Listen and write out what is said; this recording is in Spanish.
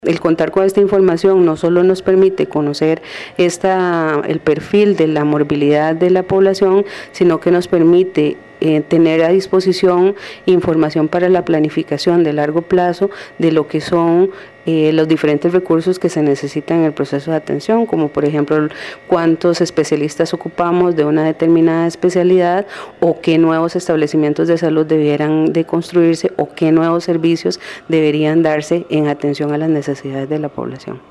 El contar con esta información no solo nos permite conocer el perfil de la morbilidad de la población, sino que nos permite tener a disposición información para la planificación de largo plazo de lo que son los diferentes recursos que se necesitan en el proceso de atención, como por ejemplo cuántos especialistas ocupamos de una determinada especialidad o qué nuevos establecimientos de salud debieran de construirse o qué nuevos servicios deberían darse en atención a las necesidades de la población.